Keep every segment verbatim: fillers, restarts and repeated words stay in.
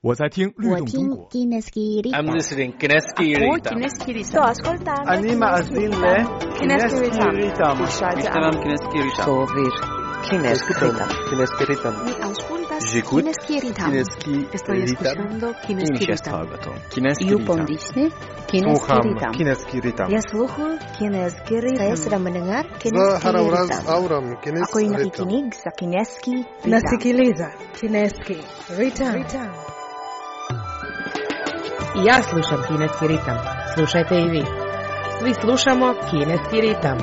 我在听律动中国。 I'm listening Kineski Ritam. Sto ascoltando. Anima azille Kineski Ritam. Ishtaram Kineski Ritam. Sovir Kineski Ritam. Kineski Ritam. Mi auscultas J'écoute Kineski Ritam. Kineski Estoy escuchando Kineski Ritam. Kineski You Ritam. pondisne Kineski Sluham Ritam. Kineski Ritam. Ya sluhu Kineski Ritam. Saya sedang mendengar Za Kineski harawraz Ritam. auram Ako Kineski ay Ritam. nakikinig sa Kineski Ritam. Nasikiliza Kineski Ritam. I ja slušam Kineski ritam. Slušajte i vi. Svi slušamo Kineski ritam.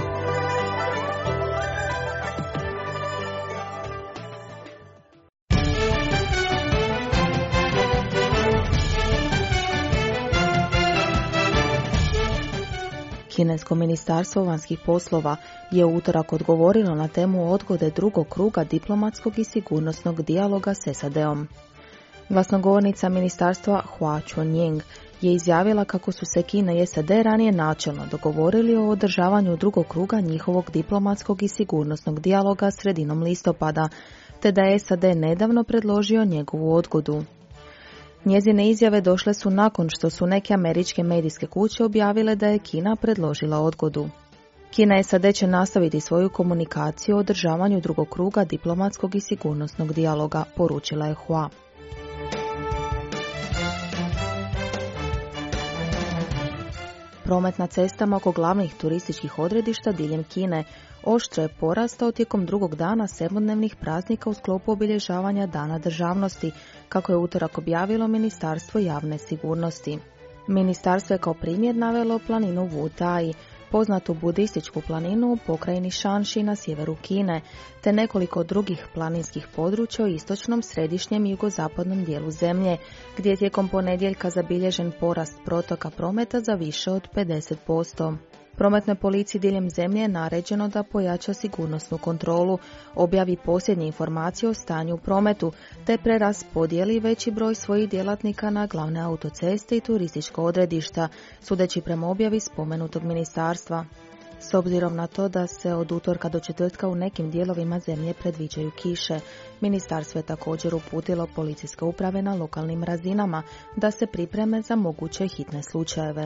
Kinesko ministarstvo vanjskih poslova je u utorak odgovorilo na temu odgode drugog kruga diplomatskog i sigurnosnog dijaloga s S A D-om. Glasnogovornica ministarstva Hua Chunying je izjavila kako su se Kina i S A D ranije načelno dogovorili o održavanju drugog kruga njihovog diplomatskog i sigurnosnog dijaloga sredinom listopada, te da je S A D nedavno predložio njegovu odgodu. Njezine izjave došle su nakon što su neke američke medijske kuće objavile da je Kina predložila odgodu. Kina i S A D će nastaviti svoju komunikaciju o održavanju drugog kruga diplomatskog i sigurnosnog dijaloga, poručila je Hua. Promet na cestama oko glavnih turističkih odredišta diljem Kine oštro je porastao tijekom drugog dana sedmodnevnih praznika u sklopu obilježavanja Dana državnosti, kako je utorak objavilo Ministarstvo javne sigurnosti. Ministarstvo je kao primjer navelo planinu Wutai, poznatu budističku planinu u pokrajini Shanxi na sjeveru Kine, te nekoliko drugih planinskih područja u istočnom, središnjem i jugozapadnom dijelu zemlje, gdje je tijekom ponedjeljka zabilježen porast protoka prometa za više od pedeset posto. Prometnoj policiji diljem zemlje je naređeno da pojača sigurnosnu kontrolu, objavi posljednje informacije o stanju u prometu, te preraspodijeli veći broj svojih djelatnika na glavne autoceste i turistička odredišta, sudeći prema objavi spomenutog ministarstva. S obzirom na to da se od utorka do četvrtka u nekim dijelovima zemlje predviđaju kiše, ministarstvo je također uputilo policijske uprave na lokalnim razinama da se pripreme za moguće hitne slučajeve.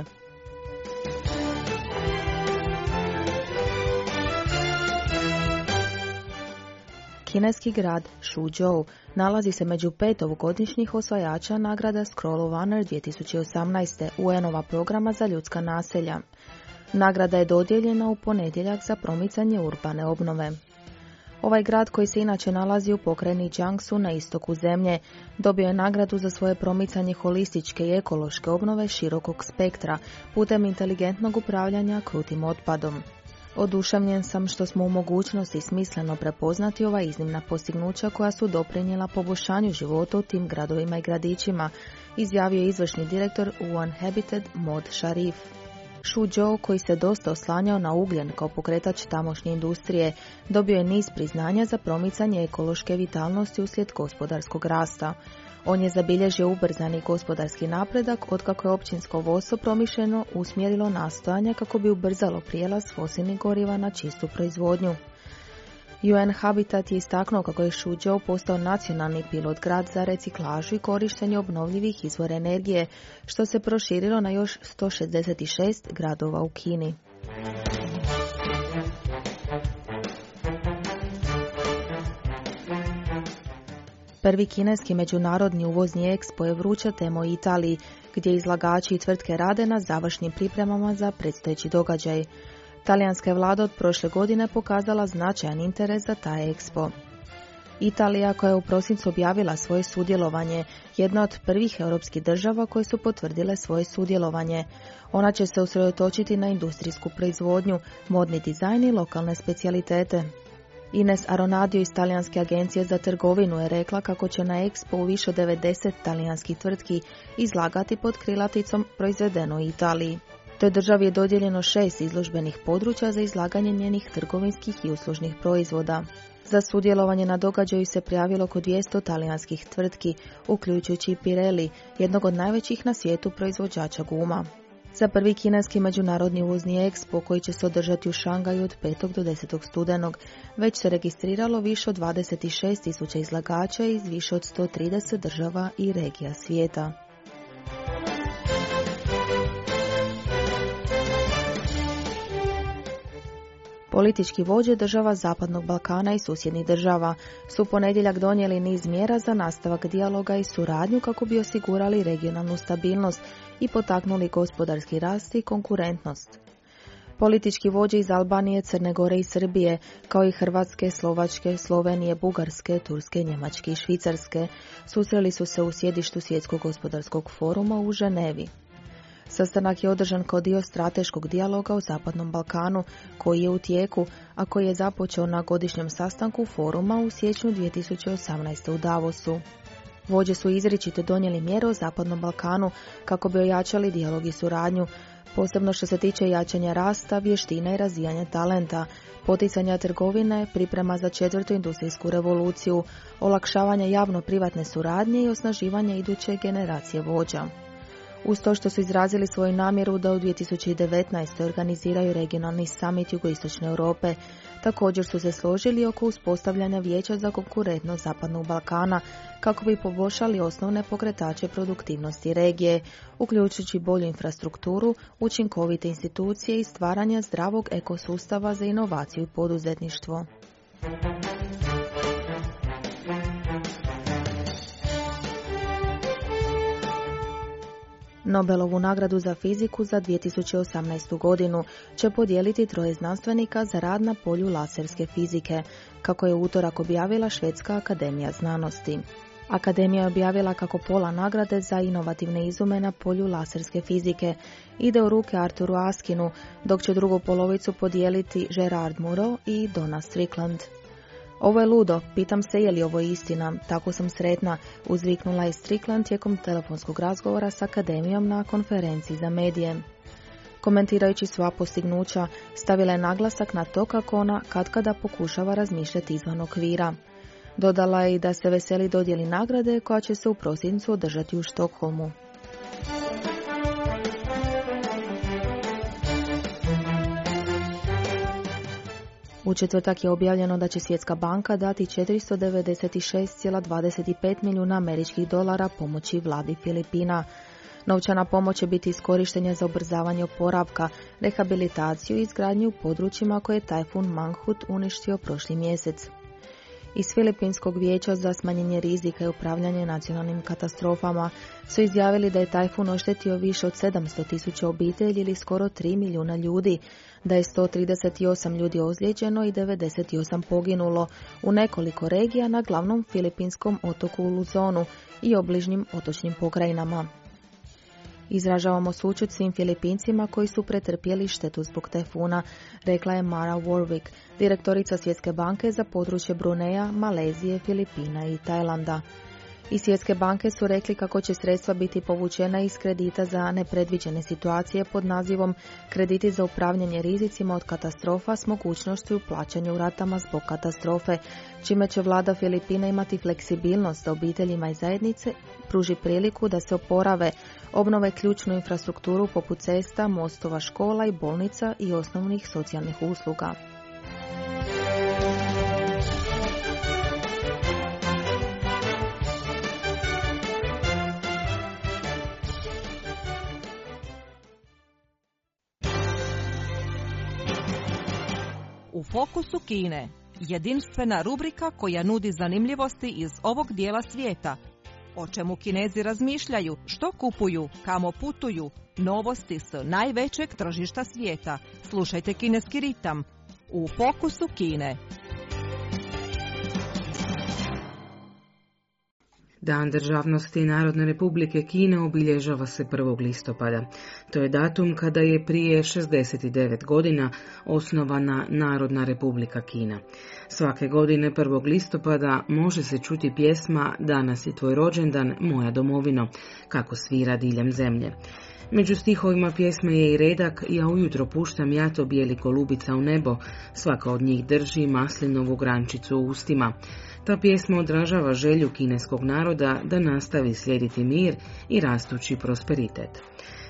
Kineski grad Suzhou nalazi se među pet ovogodišnjih osvajača nagrada Scroll of Honor dvije tisuće osamnaeste U N-ova programa za ljudska naselja. Nagrada je dodijeljena u ponedjeljak za promicanje urbane obnove. Ovaj grad, koji se inače nalazi u pokrajini Jiangsu na istoku zemlje, dobio je nagradu za svoje promicanje holističke i ekološke obnove širokog spektra putem inteligentnog upravljanja krutim otpadom. Oduševljen sam što smo u mogućnosti smisleno prepoznati ova iznimna postignuća koja su doprinijela poboljšanju života u tim gradovima i gradićima, izjavio je izvršni direktor Uninhabited Mod Sharif. Suzhou, koji se dosta oslanjao na ugljen kao pokretač tamošnje industrije, dobio je niz priznanja za promicanje ekološke vitalnosti uslijed gospodarskog rasta. On je zabilježio ubrzani gospodarski napredak otkako je općinsko vodstvo promišljeno usmjerilo nastojanja kako bi ubrzalo prijelaz fosilnih goriva na čistu proizvodnju. U N Habitat je istaknuo kako je Suzhou postao nacionalni pilot grad za reciklažu i korištenje obnovljivih izvora energije, što se proširilo na još sto šezdeset šest gradova u Kini. Prvi kineski međunarodni uvozni ekspo je vruća tema u Italiji, gdje izlagači i tvrtke rade na završnim pripremama za predstojeći događaj. Talijanska je vlada od prošle godine pokazala značajan interes za taj ekspo. Italija, koja je u prosincu objavila svoje sudjelovanje, jedna od prvih europskih država koje su potvrdile svoje sudjelovanje. Ona će se usredotočiti na industrijsku proizvodnju, modni dizajn i lokalne specijalitete. Ines Aronadio iz Talijanske agencije za trgovinu je rekla kako će na Expo u više od devedeset talijanskih tvrtki izlagati pod krilaticom proizvedeno u Italiji. Toj državi je dodijeljeno šest izložbenih područja za izlaganje njenih trgovinskih i uslužnih proizvoda. Za sudjelovanje na događaju se prijavilo oko dvjesto talijanskih tvrtki, uključujući i Pirelli, jednog od najvećih na svijetu proizvođača guma. Za prvi kineski međunarodni uvozni ekspo koji će se održati u Šangaju od petog do desetog studenog već se registriralo više od dvadeset šest tisuća izlagača iz više od sto trideset država i regija svijeta. Politički vođe država Zapadnog Balkana i susjednih država su u ponedjeljak donijeli niz mjera za nastavak dijaloga i suradnju kako bi osigurali regionalnu stabilnost i potaknuli gospodarski rast i konkurentnost. Politički vođe iz Albanije, Crne Gore i Srbije, kao i Hrvatske, Slovačke, Slovenije, Bugarske, Turske, Njemačke i Švicarske, susreli su se u sjedištu Svjetskog gospodarskog foruma u Ženevi. Sastanak je održan kao dio strateškog dijaloga u Zapadnom Balkanu, koji je u tijeku, a koji je započeo na godišnjem sastanku foruma u siječnju dvije tisuće osamnaeste. u Davosu. Vođe su izričito donijeli mjere u Zapadnom Balkanu kako bi ojačali dijalog i suradnju, posebno što se tiče jačanja rasta, vještina i razvijanja talenta, poticanja trgovine, priprema za četvrtu industrijsku revoluciju, olakšavanja javno-privatne suradnje i osnaživanja iduće generacije vođa. Uz to što su izrazili svoju namjeru da u dvije tisuće devetnaestoj. organiziraju regionalni summit jugoistočne Europe, također su se složili oko uspostavljanja vijeća za konkurentnost Zapadnog Balkana kako bi poboljšali osnovne pokretače produktivnosti regije, uključujući bolju infrastrukturu, učinkovite institucije i stvaranje zdravog ekosustava za inovaciju i poduzetništvo. Nobelovu nagradu za fiziku za dvije tisuće osamnaestu. godinu će podijeliti troje znanstvenika za rad na polju laserske fizike, kako je u utorak objavila Švedska akademija znanosti. Akademija je objavila kako pola nagrade za inovativne izume na polju laserske fizike ide u ruke Arturu Askinu, dok će drugu polovicu podijeliti Gerard Mourou i Donna Strickland. Ovo je ludo, pitam se je li ovo istina, tako sam sretna, uzviknula je Strickland tijekom telefonskog razgovora s akademijom na konferenciji za medije. Komentirajući sva postignuća, stavila je naglasak na to kako ona katkada pokušava razmišljati izvan okvira. Dodala je i da se veseli dodjeli nagrade koja će se u prosincu održati u Štokholmu. U četvrtak je objavljeno da će Svjetska banka dati četiristo devedeset šest zarez dvadeset pet milijuna američkih dolara pomoći vladi Filipina. Novčana pomoć će biti iskorištena za ubrzavanje oporavka, rehabilitaciju i izgradnju u područjima koje je tajfun Mangkhut uništio prošli mjesec. Iz Filipinskog vijeća za smanjenje rizika i upravljanje nacionalnim katastrofama su izjavili da je tajfun oštetio više od sedamsto tisuća obitelji ili skoro tri milijuna ljudi, da je sto trideset osam ljudi ozlijeđeno i devedeset osam poginulo u nekoliko regija na glavnom filipinskom otoku Luzonu i obližnjim otočnim pokrajinama. Izražavamo sućut svim Filipincima koji su pretrpjeli štetu zbog tajfuna, rekla je Mara Warwick, direktorica Svjetske banke za područje Bruneja, Malezije, Filipina i Tajlanda. Iz Svjetske banke su rekli kako će sredstva biti povučena iz kredita za nepredviđene situacije pod nazivom Krediti za upravljanje rizicima od katastrofa s mogućnošću u plaćanju ratama zbog katastrofe, čime će vlada Filipina imati fleksibilnost da obiteljima i zajednice pruži priliku da se oporave, obnove ključnu infrastrukturu poput cesta, mostova, škola i bolnica i osnovnih socijalnih usluga. U fokusu Kine, jedinstvena rubrika koja nudi zanimljivosti iz ovog dijela svijeta. O čemu Kinezi razmišljaju, što kupuju, kamo putuju, novosti s najvećeg tržišta svijeta. Slušajte Kineski ritam u fokusu Kine. Dan državnosti Narodne republike Kine obilježava se prvog listopada. To je datum kada je prije šezdeset devet godina osnovana Narodna republika Kina. Svake godine prvog listopada može se čuti pjesma Danas je tvoj rođendan, moja domovino, kako svira diljem zemlje. Među stihovima pjesme je i redak Ja ujutro puštam jato bijeli kolubica u nebo, svaka od njih drži maslinovu grančicu u ustima. Ta pjesma odražava želju kineskog naroda da nastavi slijediti mir i rastući prosperitet.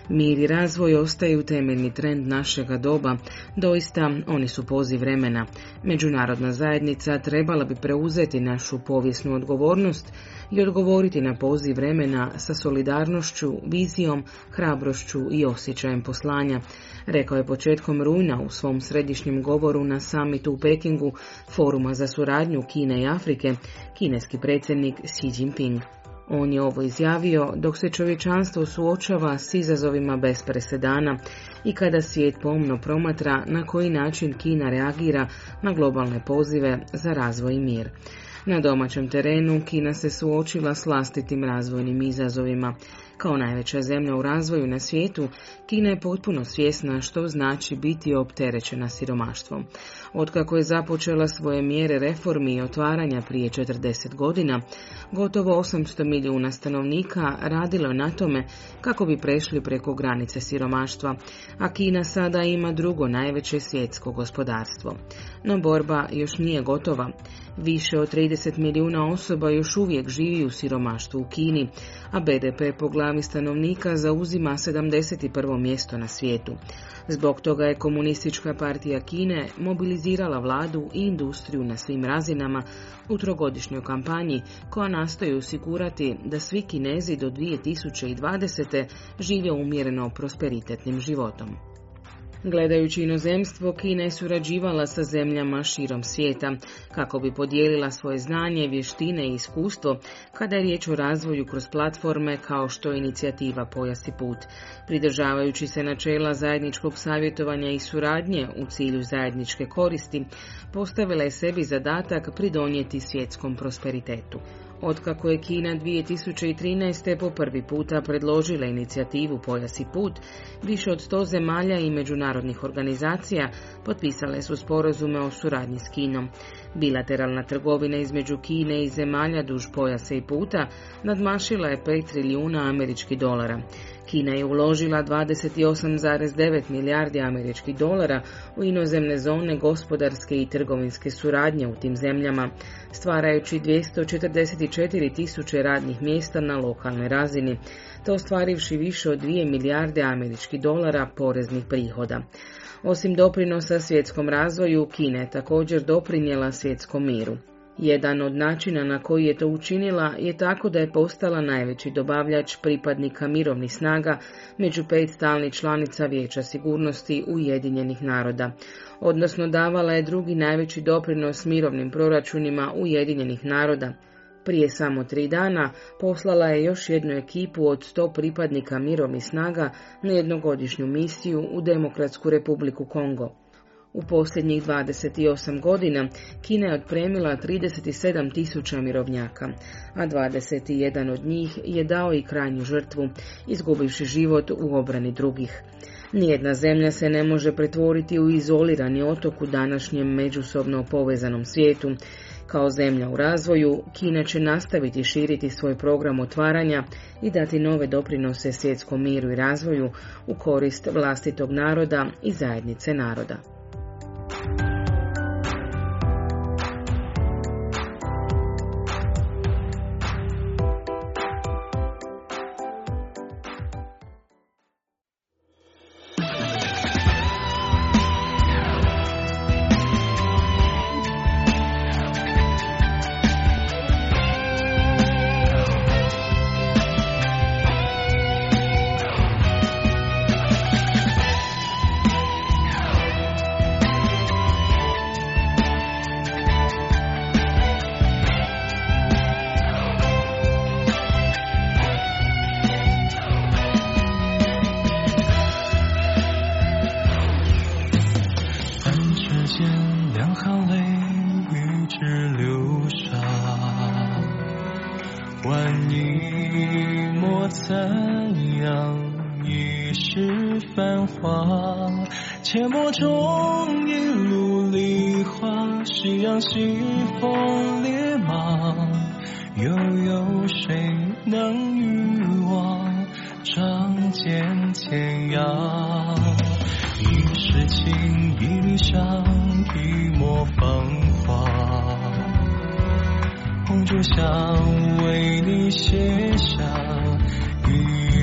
Mir i razvoj ostaju temeljni trend našega doba, doista oni su poziv vremena. Međunarodna zajednica trebala bi preuzeti našu povijesnu odgovornost i odgovoriti na poziv vremena sa solidarnošću, vizijom, hrabrošću i osjećajem poslanja, rekao je početkom rujna u svom središnjem govoru na summitu u Pekingu Foruma za suradnju Kine i Afrike, kineski predsjednik Xi Jinping. On je ovo izjavio dok se čovječanstvo suočava s izazovima bez presedana i kada svijet pomno promatra na koji način Kina reagira na globalne pozive za razvoj i mir. Na domaćem terenu Kina se suočila s vlastitim razvojnim izazovima. Kao najveća zemlja u razvoju na svijetu, Kina je potpuno svjesna što znači biti opterećena siromaštvom. Otkako je započela svoje mjere reformi i otvaranja prije četrdeset godina, gotovo osamsto milijuna stanovnika radilo je na tome kako bi prešli preko granice siromaštva, a Kina sada ima drugo najveće svjetsko gospodarstvo. No borba još nije gotova. Više od trideset milijuna osoba još uvijek živi u siromaštvu u Kini, a be de pe po glavi stanovnika zauzima sedamdeset prvo mjesto na svijetu. Zbog toga je Komunistička partija Kine mobilizirala vladu i industriju na svim razinama u trogodišnjoj kampanji koja nastoji osigurati da svi Kinezi do dvije tisuće dvadesete žive umjereno prosperitetnim životom. Gledajući inozemstvo, Kina je surađivala sa zemljama širom svijeta kako bi podijelila svoje znanje, vještine i iskustvo kada je riječ o razvoju kroz platforme kao što je inicijativa Pojas i put. Pridržavajući se načela zajedničkog savjetovanja i suradnje u cilju zajedničke koristi, postavila je sebi zadatak pridonijeti svjetskom prosperitetu. Otkako je Kina dvije tisuće trinaeste. po prvi puta predložila inicijativu Pojas i put, više od sto zemalja i međunarodnih organizacija potpisale su sporazume o suradnji s Kinom. Bilateralna trgovina između Kine i zemalja duž pojasa i puta nadmašila je pet trilijuna američkih dolara. Kina je uložila dvadeset osam zarez devet milijardi američkih dolara u inozemne zone gospodarske i trgovinske suradnje u tim zemljama, stvarajući dvjesto četrdeset četiri tisuće radnih mjesta na lokalnoj razini, te ostvarivši više od dvije milijarde američkih dolara poreznih prihoda. Osim doprinosa svjetskom razvoju, Kina je također doprinijela svjetskom miru. Jedan od načina na koji je to učinila je tako da je postala najveći dobavljač pripadnika mirovnih snaga među pet stalnih članica Vijeća sigurnosti Ujedinjenih naroda, odnosno davala je drugi najveći doprinos mirovnim proračunima Ujedinjenih naroda. Prije samo tri dana poslala je još jednu ekipu od sto pripadnika mirovnih snaga na jednogodišnju misiju u Demokratsku republiku Kongo. U posljednjih dvadeset osam godina Kina je otpremila trideset sedam tisuća mirovnjaka, a dvadeset jedan od njih je dao i krajnju žrtvu, izgubivši život u obrani drugih. Nijedna zemlja se ne može pretvoriti u izolirani otok u današnjem međusobno povezanom svijetu. Kao zemlja u razvoju, Kina će nastaviti širiti svoj program otvaranja i dati nove doprinose svjetskom miru i razvoju u korist vlastitog naroda i zajednice naroda.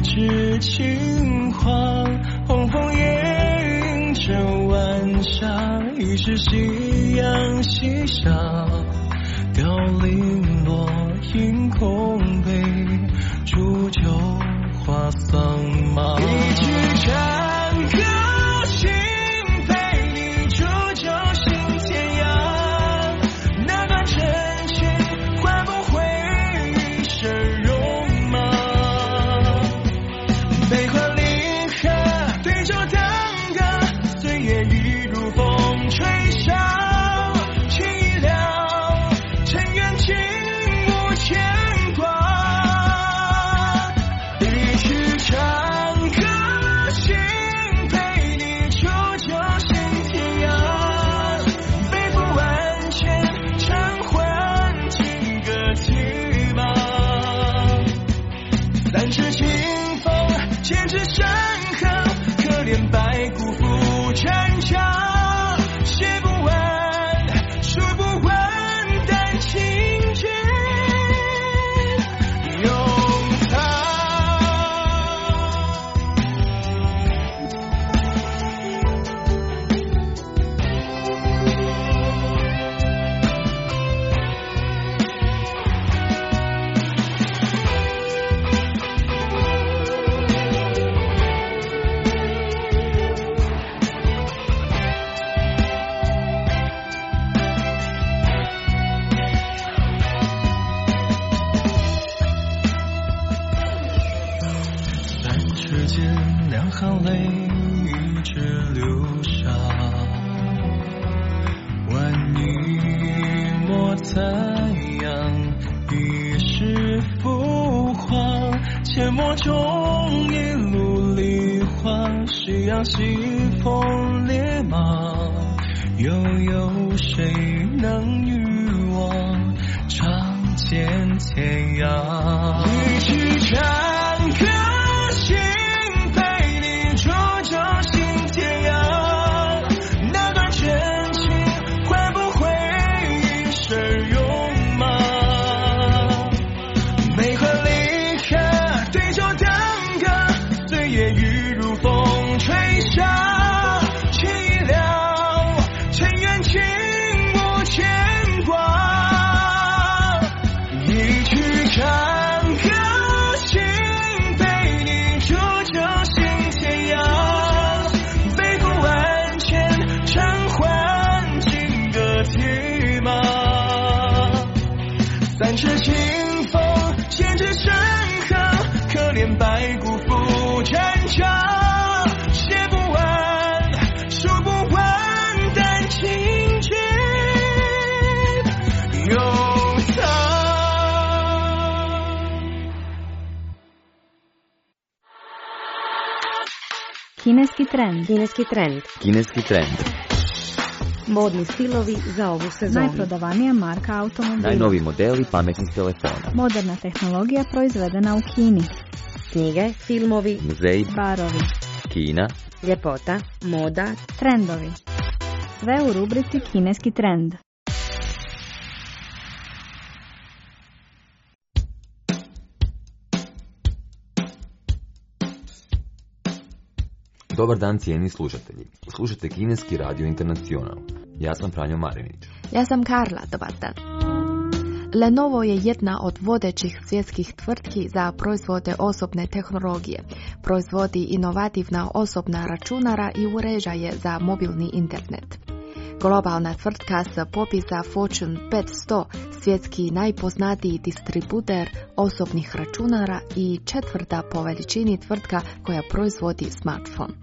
纸金黄，红枫叶映着晚霞，一时夕阳西下，凋零落英空杯，煮酒话桑麻。一曲战歌心陪你煮酒行天涯，那段真情换不回一生戎马。悲欢离合对酒当歌，岁月已如风吹沙，情已了，尘缘尽无牵挂。一曲长歌心陪你煮酒行天涯，背负万千尘寰金戈铁马。三尺清风千尺山河，可怜白骨负战场，写不完数不完丹青卷永藏。三尺剑，两行泪一直流下，万泥抹残阳，一世浮华。阡陌中一路梨花，夕阳西风烈马，又有谁能与我长见天涯？一曲长歌心陪你煮酒行天涯，那段真情换不回一生戎马。悲欢离合对酒当歌，岁月已如风吹沙，情已了，尘缘尽无牵挂。一曲长歌心陪你煮酒行天涯，背负万千尘寰金戈铁马。三尺清风千尺山河，可怜白骨负战场，写不完数不完丹青卷永藏。 Kineski trend. Kineski trend. Kineski trend. Modni stilovi za ovu sezonu. Najprodavanija marka automobila. Najnoviji modeli pametnih telefona. Moderna tehnologija proizvedena u Kini. Knjige, filmovi, Muzeji, Barovi. Kina, ljepota, moda, Trendovi. Sve u rubrici Kineski trend. Dobar dan cijeni slušatelji. Slušajte Kineski radio Internacional. Ja sam Franjo Marinić. Ja sam Karla, dobar dan. Lenovo je jedna od vodećih svjetskih tvrtki za proizvode osobne tehnologije. Proizvodi inovativna osobna računara i uređaje za mobilni internet. Globalna tvrtka s popisa Fortune petsto, svjetski najpoznatiji distributer osobnih računara i četvrta po veličini tvrtka koja proizvodi smartphone.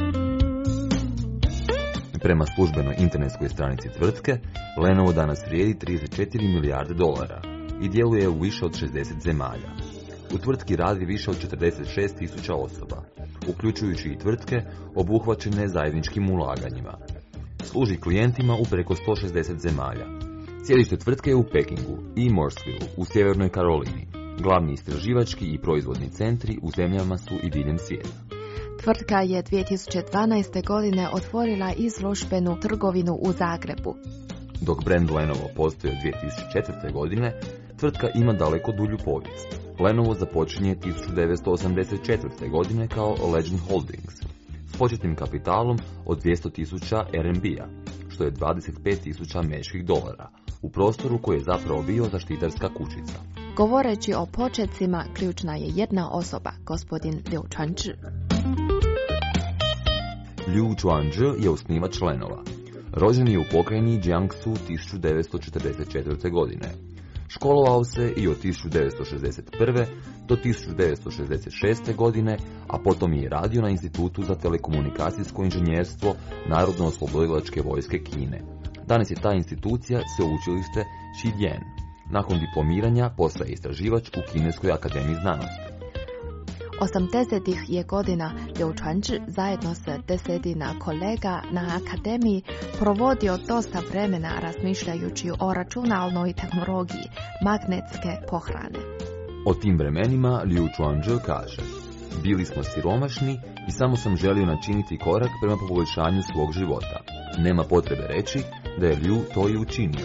Prema službenoj internetskoj stranici tvrtke, Lenovo danas vrijedi trideset četiri milijarde dolara i djeluje u više od šezdeset zemalja. U tvrtki radi više od četrdeset šest tisuća osoba, uključujući i tvrtke obuhvaćene zajedničkim ulaganjima. Služi klijentima u preko sto šezdeset zemalja. Sjedište tvrtke je u Pekingu i Mooresville u Sjevernoj Karolini. Glavni istraživački i proizvodni centri u zemljama su i diljem svijeta. Tvrtka je dvije tisuće dvanaeste. godine otvorila izložbenu trgovinu u Zagrebu. Dok brand Lenovo postoji od dvije tisuće četvrte. godine, tvrtka ima daleko dulju povijest. Lenovo započinje tisuću devetsto osamdeset četvrte. godine kao Legend Holdings s početnim kapitalom od dvjesto tisuća R M B-a, što je dvadeset pet tisuća američkih dolara, u prostoru koji je zapravo bio zaštitarska kućica. Govoreći o početcima, ključna je jedna osoba, gospodin Liu Chuanzhi. Liu Chuanzhi je osnivač Lenova. Rođen je u pokrajini Jiangsu tisuću devetsto četrdeset četvrte. godine. Školovao se i od tisuću devetsto šezdeset prve. do tisuću devetsto šezdeset šeste. godine, a potom je radio na Institutu za telekomunikacijsko inženjerstvo Narodno-oslobodilačke vojske Kine. Danas je ta institucija sveučilište Xidian. Nakon diplomiranja postaje istraživač u Kineskoj akademiji znanosti. osamdesetih je godina Liu Chuanzhi zajedno s desetina kolega na akademiji provodio dosta vremena razmišljajući o računalnoj tehnologiji magnetske pohrane. O tim vremenima Liu Chuanzhi kaže: bili smo siromašni i samo sam želio načiniti korak prema poboljšanju svog života. Nema potrebe reći da je Liu to i učinio.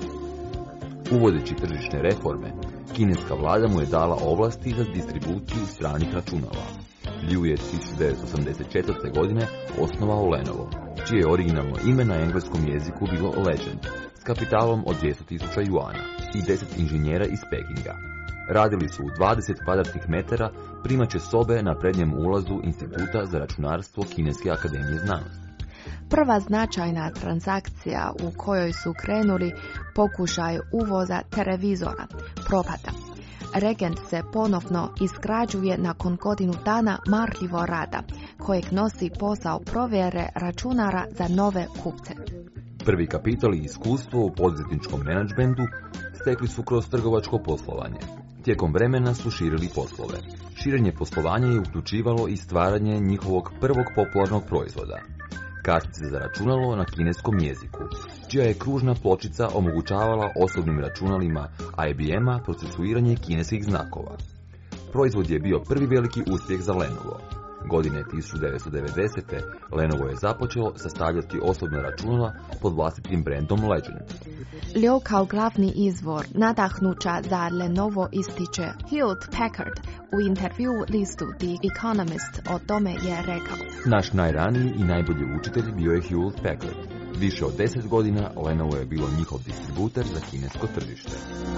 Uvodeći tržišne reforme, kineska vlada mu je dala ovlasti za distribuciju stranih računala. Liu je tisuću devetsto osamdeset četvrte. godine osnovao Lenovo, čije je originalno ime na engleskom jeziku bilo Legend, s kapitalom od dvjesto tisuća juana i deset inženjera iz Pekinga. Radili su u dvadeset kvadratnih metara primaće sobe na prednjem ulazu Instituta za računarstvo Kineske akademije znanosti. Prva značajna transakcija u kojoj su krenuli pokušaj uvoza televizora propada. Regent se ponovno izgrađuje nakon godinu dana marljivo rada, kojeg nosi posao provjere računara za nove kupce. Prvi kapital i iskustvo u poduzetničkom menadžmentu stekli su kroz trgovačko poslovanje. Tijekom vremena su širili poslove. Širenje poslovanja je uključivalo i stvaranje njihovog prvog popularnog proizvoda, kartice za računalo na kineskom jeziku, čija je kružna pločica omogućavala osobnim računalima I B M-a procesuiranje kineskih znakova. Proizvod je bio prvi veliki uspjeh za Lenovo. Godine tisuću devetsto devedesete. Lenovo je započelo sastavljati osobna računala pod vlastitim brendom Legend. Liu kao glavni izvor nadahnuća za Lenovo ističe Hewlett Packard. U intervju listu The Economist o tome je rekao: naš najraniji i najbolji učitelj bio je Hewlett Packard. Više od deset godina Lenovo je bilo njihov distributer za kinesko tržište.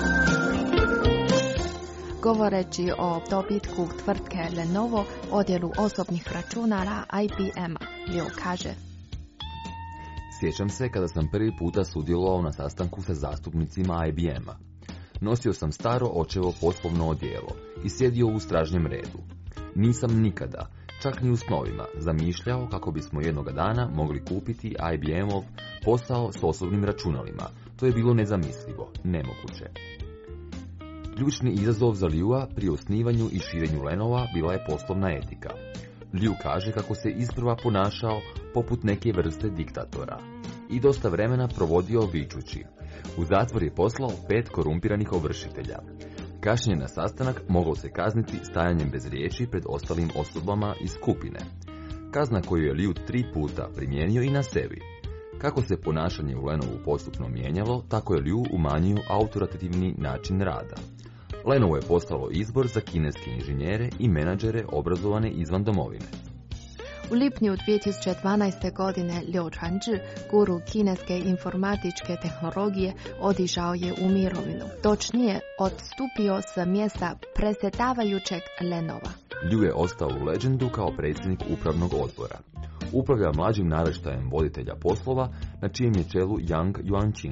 Govoreći o dobitku tvrtke Lenovo, odjelu osobnih računala I B M-a, Liu kaže: sjećam se kada sam prvi puta sudjelovao na sastanku sa zastupnicima I B M-a. Nosio sam staro očevo poslovno odijelo i sjedio u stražnjem redu. Nisam nikada, čak ni u snovima, zamišljao kako bismo jednoga dana mogli kupiti I B M-ov posao s osobnim računalima. To je bilo nezamislivo, nemoguće. Ključni izazov za Liua pri osnivanju i širenju Lenova bila je poslovna etika. Liu kaže kako se isprva ponašao poput neke vrste diktatora i dosta vremena provodio vičući. U zatvor je poslao pet korumpiranih ovršitelja. Kašnjenje na sastanak mogao se kazniti stajanjem bez riječi pred ostalim osobama iz skupine. Kazna koju je Liu tri puta primijenio i na sebi. Kako se ponašanje u Lenovu postupno mijenjalo, tako je Liu umanjio autoritativni način rada. Lenovo je postalo izbor za kineske inženjere i menadžere obrazovane izvan domovine. U lipnju dvije tisuće dvanaeste. godine Liu Chuanzhi, guru kineske informatičke tehnologije, otišao je u mirovinu. Točnije, odstupio s mjesta predsjedavajućeg Lenova. Liu je ostao u Legendu kao predsjednik upravnog odbora. Upravlja mlađim naraštajem voditelja poslova, na čijem je čelu Yang Yuanqing.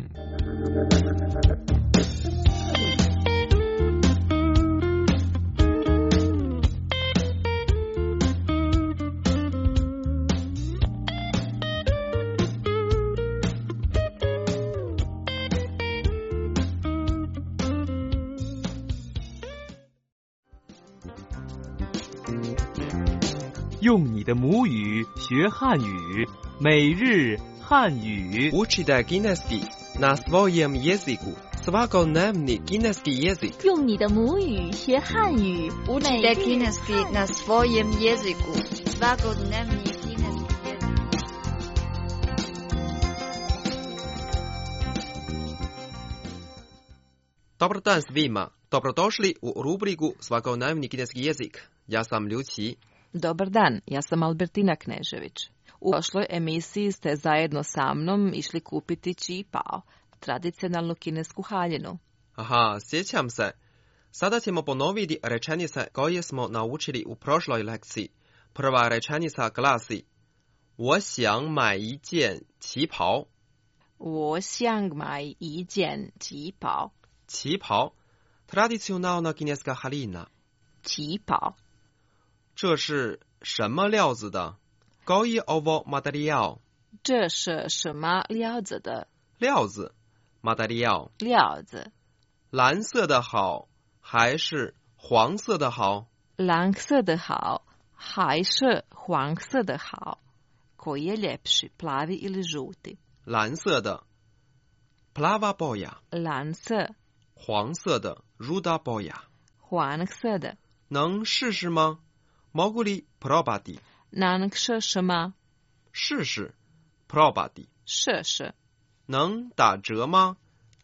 用你的母语学汉语，每日汉语。 Učite kineski na svojem jeziku. Svakodnevni kineski jezik. 用你的母语学汉语。 Učite kineski na svojem jeziku. Svakodnevni kineski jezik. Dobar dan svima. Dobrodošli u rubriku Svakodnevni kineski jezik. Ja sam Ljuci. Dobar dan, ja sam Albertina Knežević. U prošloj emisiji ste zajedno sa mnom išli kupiti Qi Pao, tradicionalnu kinesku haljinu. Aha, sjećam se. Sada ćemo ponoviti rečenice koje smo naučili u prošloj lekciji. Prva rečenica glasi: 我想买一件旗袍。 我想买一件旗袍。 旗袍 tradicionalna kineska haljina。 旗袍。 这是什么料子的？ Koji ovo materijal？ 这是什么料子的？ 料子 material。 料子。 蓝色的好还是黄色的好？ 蓝色的好还是黄色的好？ Koji je ljepši, plavi ili žuti？ 蓝色的 plava boja。 蓝色。 黄色的 ruda boja。 黄色的。 能试试吗？ Mogu li probati？ 能试试吗？ 试试 probati。 试试。 能打折吗？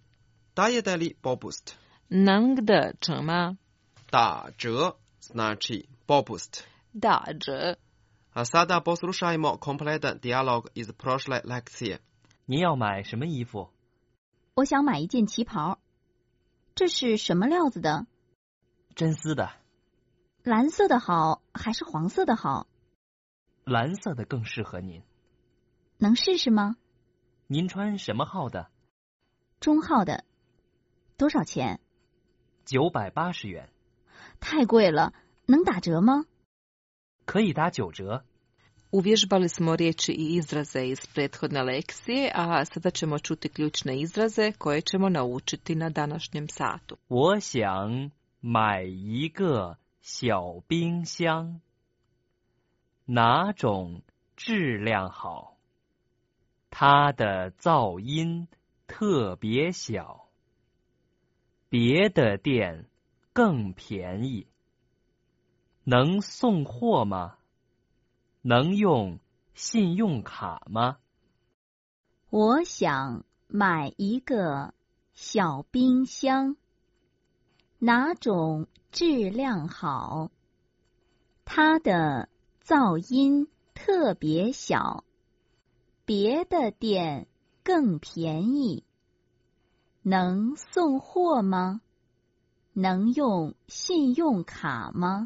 Dajete li popust？ 能打折吗？ 打折 znači popust。 打折。 A sada poslušajmo kompletan dijalog iz prošle lekcije。 您要买什么衣服？ 我想买一件旗袍。这是什么料子的？ 真丝的。 蓝色的好还是黄色的好？ 蓝色的更适合您。 能试试吗？ 您穿什么号的？ 中号的。多少钱？ 九百八十元。 太贵了，能打折吗？ 可以打九折。 Uvježbali smo riječi i izraze iz prethodne lekcije, a sada ćemo čuti ključne izraze koje ćemo naučiti na današnjem satu. 我想买一个小冰箱。哪种质量好？它的噪音特别小。别的店更便宜。能送货吗？能用信用卡吗？ 我想买一个小冰箱。哪种质量好？它的噪音特别小。别的店更便宜。能送货吗？能用信用卡吗？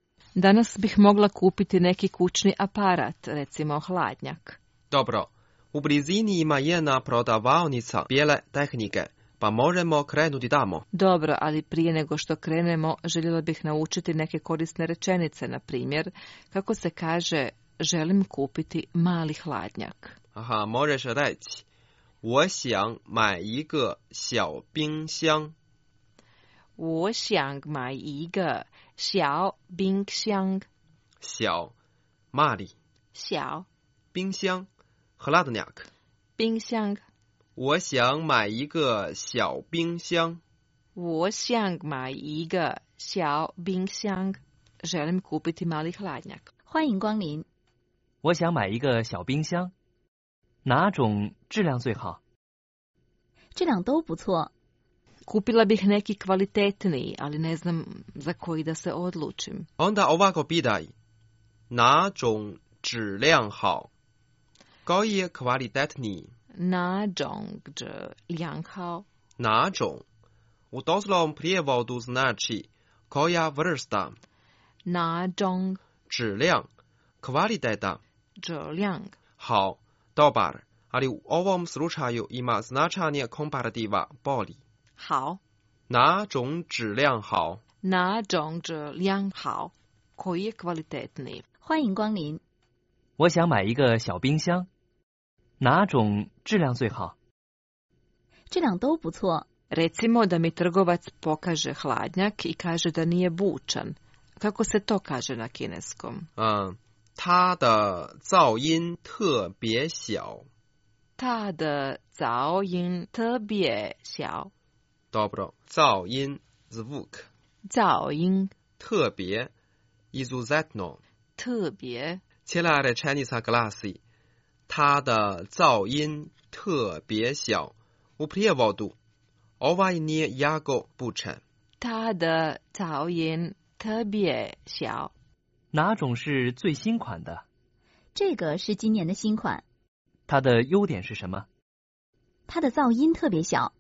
Danas bih mogla kupiti neki kućni aparat, recimo hladnjak. Dobro, u blizini ima jedna prodavaonica bijele tehnike, pa možemo krenuti tamo. Dobro, ali prije nego što krenemo, željela bih naučiti neke korisne rečenice, na primjer, kako se kaže želim kupiti mali hladnjak. Aha, možeš reći 我想买一个小冰箱。 我想买一个小冰箱。 小 mali。 小冰箱 hladnjak。 冰箱。 我想买一个小冰箱。 我想买一个小冰箱。želim kupiti mali hladnjak。 欢迎光临。 我想买一个小冰箱。哪种质量最好？ 质量都不错。 Kupila bih neki kvalitetniji, ali ne znam za koji da se odlučim. Onda ovako pitaj. 哪种质量好？ Koji je kvalitetniji? 哪种质量好？ 哪种 u doslovnom prijevodu znači koja vrsta. 哪种质量 kvaliteta. 质量好 dobar, ali u ovom slučaju ima značenje komparativa bolji. 好。 哪种质量好？ 哪种质量好？ koji je kvalitetniji？ 欢迎光临。 我想买一个小冰箱。哪种质量最好？ 质量都不错。 Recimo da mi trgovac pokaže hladnjak i kaže da nije bučan. Kako se to kaže na kineskom? 嗯，它的噪音特别小。 它的噪音特别小。 Dobro, 噪音 zvuk。 噪音特别 izuzetno。 特别 Cijela rečenica glasi 它的噪音特别小。U prijevodu ovaj nije jako bučan. 它的噪音特别小。 哪种是最新款的？ 这个是今年的新款。 它的优点是什么？ 它的噪音特别小。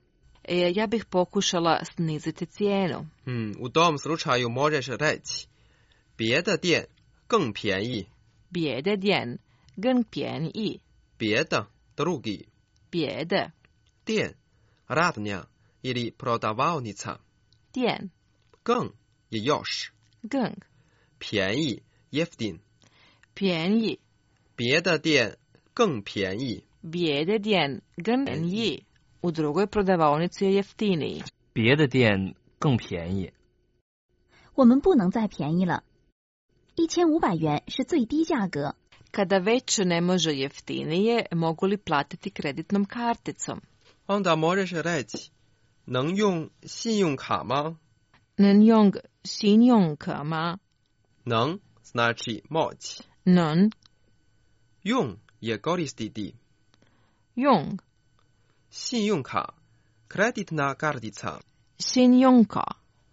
E, ja bih pokušala sniziti cijenu. Hmm, u tom slučaju možeš reći, 别的店更便宜。 别的店更便宜。 别的 drugi. 别的店 radnja ili prodavaonica. 店更 je još. 更便宜 jeftin. 便宜。 别的店更便宜。 别的店更便宜。U drugoj prodavaonici je jeftiniji. 别的店更便宜。 我们不能再便宜了。一千五百元是最低价格。 Kada već ne može jeftinije, mogu li platiti kreditnom karticom? Onda možeš reći, 能用信用卡吗？ 能用信用卡吗？ 能 znači moći. 能用 je koristiti. 用信用卡 kreditna kartica. 信用卡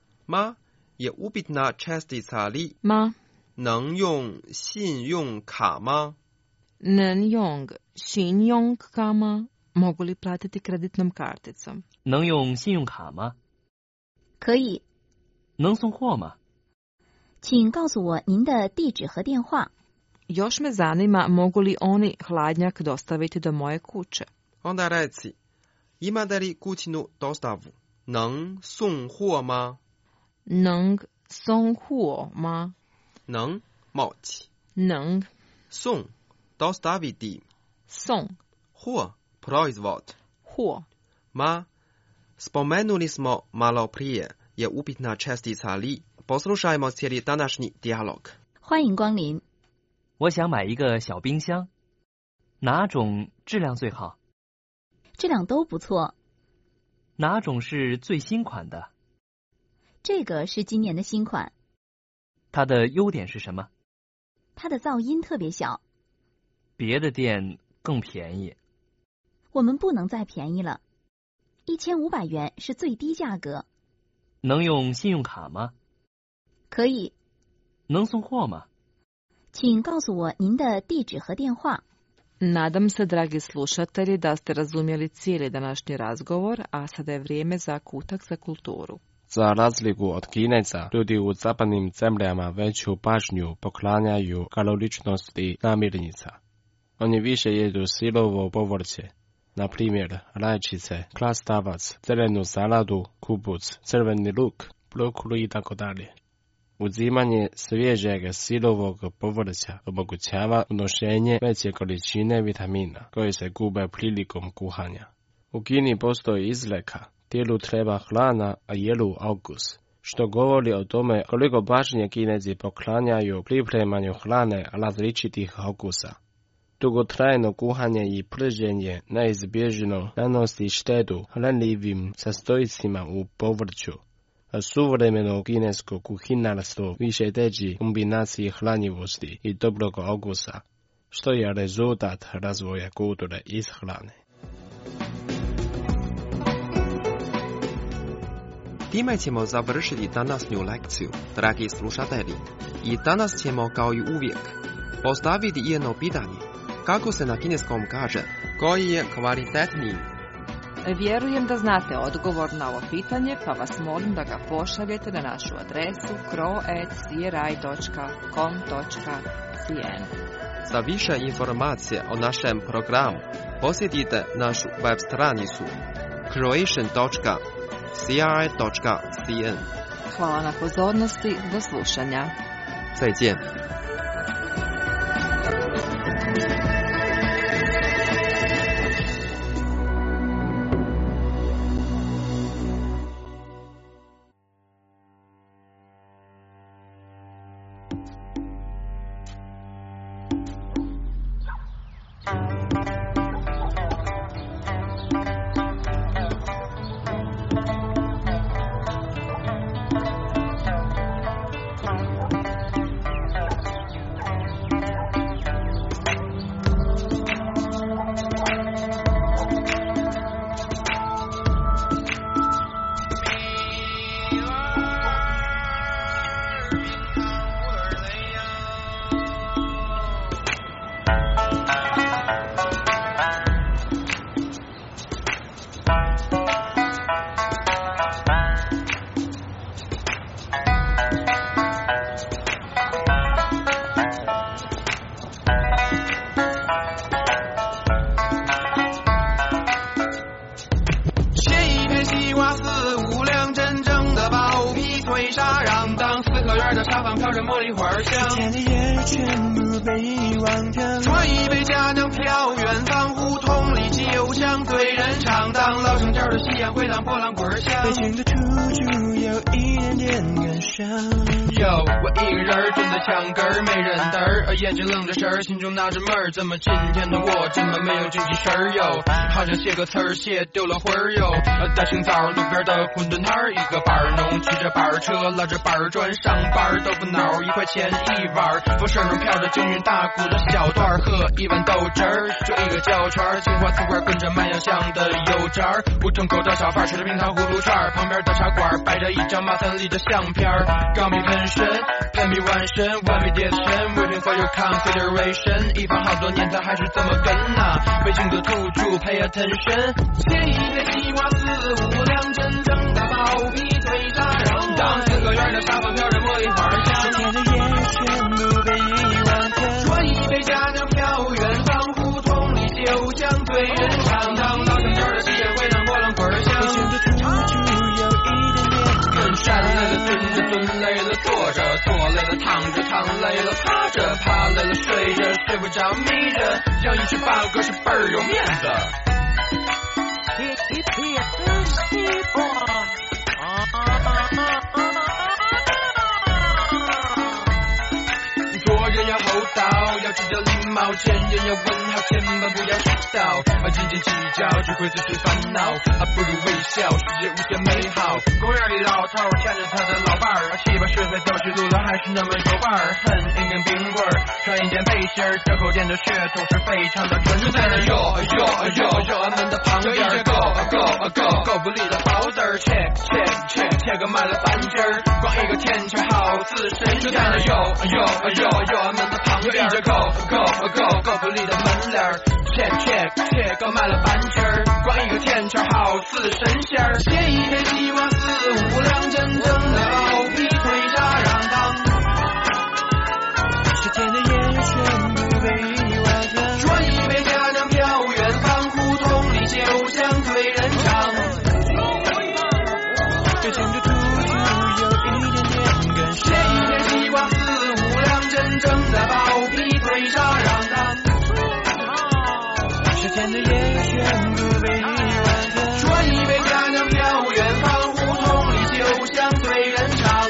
ma je upitna čestica li 吗？ 能用信用卡吗？ 能用信用卡吗？ Mogu li platiti kreditnom karticom? 能用信用卡吗？ 可以。 能送货吗？ 请告诉我您的地址和电话。 Još me zanima mogu li oni hladnjak dostaviti do moje kuće. Onda reci, imate li kućnu dostavu? 能送货吗？ 能送货吗？ 能 moći. 能送 dostaviti. 送货 proizvod. 货 ma spomenuli smo malo prije je upitna čestica li. Poslušajmo cijeli današnji dijalog. 欢迎光临。 我想买一个小冰箱，哪种质量最好？ 质量都不错。 哪种是最新款的？ 这个是今年的新款。 它的优点是什么？ 它的噪音特别小。 别的店更便宜。 我们不能再便宜了。一千五百元是最低价格。 能用信用卡吗？ 可以。 能送货吗？ 请告诉我您的地址和电话。 Nadam se, dragi slušatelji, da ste razumjeli cijeli današnji razgovor, a sada je vrijeme za kutak za kulturu. Za razliku od Kineza, ljudi u zapadnim zemljama veću pažnju poklanjaju kaloričnosti namirnica. Oni više jedu sirovo povrće, na primjer rajčice, krastavac, zelenu saladu, kupuc, crveni luk, brokulu i tako dalje. Uzimanje svježeg sirovog povrća omogućava unošenje veće količine vitamina koje se gube prilikom kuhanja. U Kini postoji izreka, tijelu treba hrana, a jelu aukus, što govori o tome koliko pažnje Kinezi poklanjaju pripremanju hrane različitih okusa. Dugotrajno kuhanje i prženje neizbježno nanosi štetu hranljivim sastojcima u povrću. A suvremeno kinesko kuhinarstvo više teži kombinaciji hranjivosti i dobrog okusa, što je rezultat razvoja kulture iz hrane. Time ćemo završiti današnju lekciju, dragi slušatelji. I danas ćemo, kao i uvijek, postaviti jedno pitanje. Kako se na kineskom kaže, koji je kvalitetniji? Vjerujem da znate odgovor na ovo pitanje, pa vas molim da ga pošaljete na našu adresu kro at c r i dot com dot c n. Za više informacije o našem programu posjetite našu web stranicu croatian dot c r i dot c n. Hvala na pozornosti, do slušanja. 再见。 沙发飘着茉莉花香，十天的夜全部被遗忘掉。端一杯佳酿飘远方，胡同里酒香醉人肠，当老城角的夕阳回荡波浪滚响。北京的土著有一点点感伤。有我一个人蹲在墙根儿，没人嘚儿，眼睛愣着神儿，心中纳着闷儿，怎么今天的我这么没有精气神儿哟？好像写个词儿写丢了魂儿哟。大清早路边的馄饨摊儿，一个板儿农骑着板儿车，拉着板儿砖上班，豆腐脑一块钱一碗，风扇上飘着京韵大鼓的小段儿，喝一碗豆汁儿，就一个胶圈儿，青花瓷罐跟着卖洋香的油渣儿，胡同口的小贩吃着冰糖葫芦串儿，旁边的茶馆摆着一张马三立的相片儿，钢笔喷身，喷笔完身，完美叠身 ，waiting for your consideration， 一放好多年他还是这么跟呐、啊，北京的土著 pay attention， 写一篇西瓜四五两，真正的包皮腿扎人，当四合院的沙发飘着茉莉花香，十天的夜全部被遗忘掉，端一杯佳酿飘远方，胡同里酒香醉人肠，当老城角的夕阳回荡波浪滚响，北京的土著有一点点跟站累了蹲着蹲累了坐着坐累了躺着躺累了趴着趴累了睡着睡不着眯着，像一只八哥是倍儿有面子。做人要厚道，要知道礼貌，见人要问好，千万不要迟到，斤斤计较只会自寻烦恼，不如微笑，世界无限美好。公园里老头牵着他的老伴儿，七八十岁走起路来还是那么有伴儿，恨一根冰棍儿，穿一件背心儿，这口店的血统是非常的纯正。哟哟哟哟，俺们的旁边够够够够不力的包子儿，切切切切个卖了半斤儿，光一个天桥好似神仙。哟哟哟哟，俺们的旁边够够够够不力的门脸儿，切切切个卖了半斤儿，光一个天桥好似神仙儿。写一篇西瓜四五两，真正的包皮腿扎瓤当，十天的夜全部被遗忘掉，端一杯佳酿飘远方，胡同里酒香醉人肠，北京的土著有一点点感伤，写一篇西瓜四五两，真正的包皮腿扎瓤当，十天的夜全部被遗忘掉，端一杯佳酿飘远方，胡同里酒香醉人肠，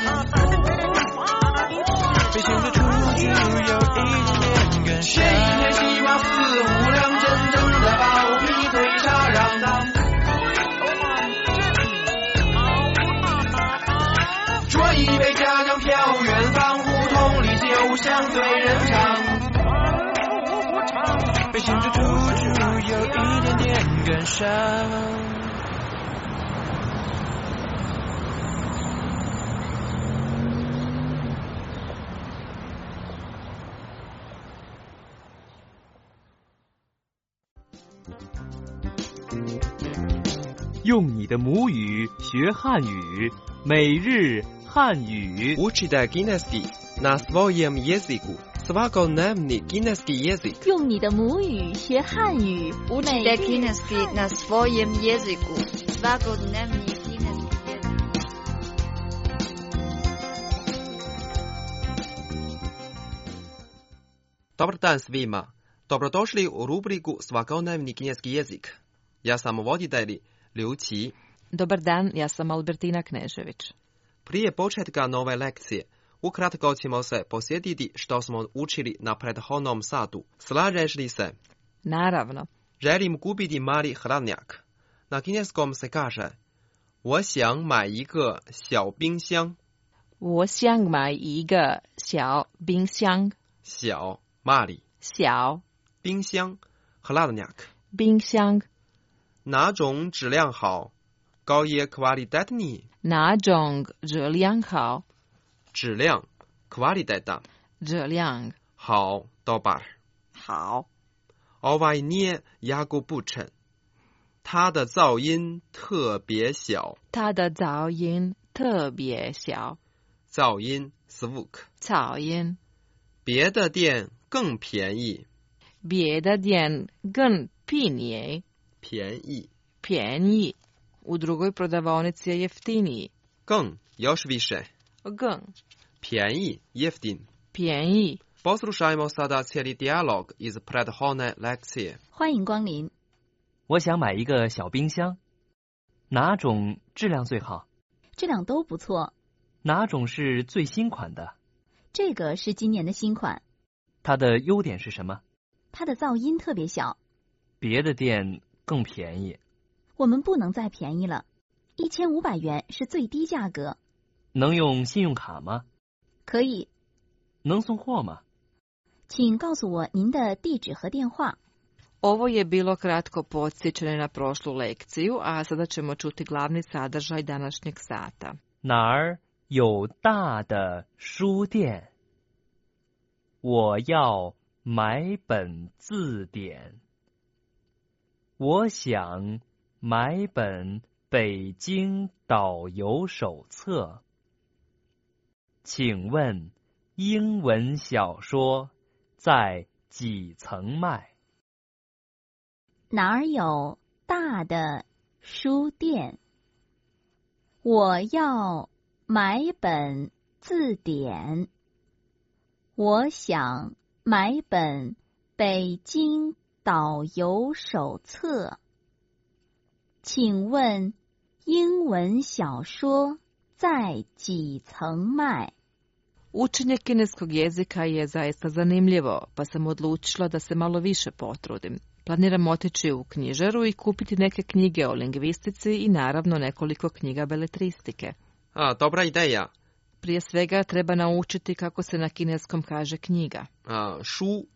北京的土著有一点点感伤，写一篇西瓜四五两，真正的包皮腿扎瓤当，端一杯佳酿飘远方，胡同里酒香醉人肠，北京的土著有一点点感伤。 用你的母语学汉语，每日汉语。 Учите кінеський на своєму язику. Svakodnevний кінеський язик. 用你的母语学汉语， Учите кінеський на своєму язику. Svakodnevний кінеський язик. Dobar dan svima. Dobrodošli u rubriku Svakodnevni kineski jezik. Ja sam voditelj Liu Qi. Dobar dan, ja sam Albertina Knežević. Prije početka nove lekcije, ukratko ćemo se posjetiti što smo učili na prethodnom satu. Slažeš li se? Naravno. Želim kupiti mali hladnjak. Na kineskom se kaže 我想买一个小冰箱。 我想买一个小冰箱。 小 mali 小冰箱 hladnjak 冰箱。 哪种质量好？高业 kvalitetni 哪种质量好？ 质量 kvaliteta 质量好 dobar 好。 Ovaj nije jako bučan，它的噪音特别小。 它的噪音特别小。 噪音 zvuk 噪音。 别的店更便宜。 别的店更便宜。 便宜。 便宜。U drugoj prodavaonici je jeftiniji. 更 još više. 更便宜 jeftin. 便宜 Poslušajmo sada cijeli dijalog iz prethodne lekcije. 欢迎光临。 我想买一个小冰箱，哪种质量最好？ 质量都不错。 哪种是最新款的？ 这个是今年的新款。 它的优点是什么？ 它的噪音特别小。 别的店更便宜。 我们不能再便宜了，一千五百元是最低价格。 能用信用卡吗？ 可以。 能送货吗？ 请告诉我您的地址和电话。 Ovo je bilo kratko podsjećanje na prošlu lekciju, a sada ćemo čuti glavni sadržaj današnjeg sata. 哪儿有大的书店？我要买本字典。我想买本北京导游手册。请问英文小说在几层卖？ 哪儿有大的书店？我要买本字典。我想买本北京导游手册。请问英文小说在几层卖？ Učenje kineskog jezika je zaista zanimljivo, pa sam odlučila da se malo više potrudim. Planiram otići u knjižaru i kupiti neke knjige o lingvistici i naravno nekoliko knjiga beletristike. A, dobra ideja. Prije svega treba naučiti kako se na kineskom kaže knjiga. A, šu.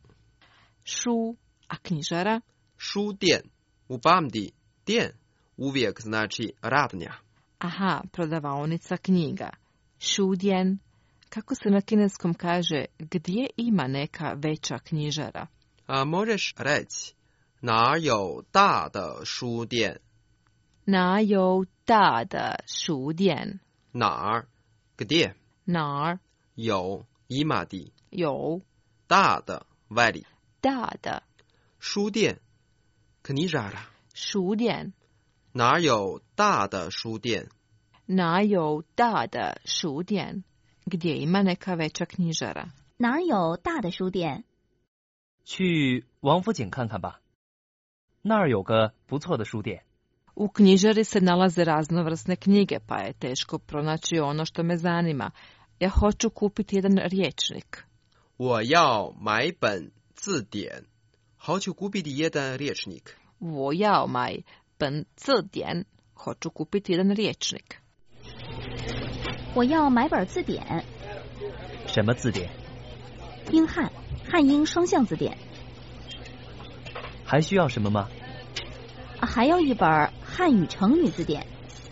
Šu, a knjižara? Šu dijen. Upamti, dijen uvijek znači radnja. Aha, prodavaonica knjiga. Šu dijen. Kako se na kineskom kaže gdje ima neka veća knjižara? A, možeš reći, 哪有大的书店？ 哪有大的书店？ 哪儿 gdje？ 哪儿有 imati 有大的 veli 大的书店 knjižara 书店。 哪有大的书店？ 哪有大的书店？ Gdje ima neka veća knjižara？ 哪儿有大的书店？ 去王府井看看吧。那儿有个不错的书店。 U knjižari se nalaze raznovrsne knjige, pa je teško pronaći ono što me zanima. Ja hoću kupiti jedan rječnik. 我要买本字典。hoću kupiti jedan rječnik. 我要买本字典。hoću kupiti jedan rječnik. 我要买本字典。 什么字典？ 英汉，汉英双向字典。 还需要什么吗？ 还要一本汉语成语字典。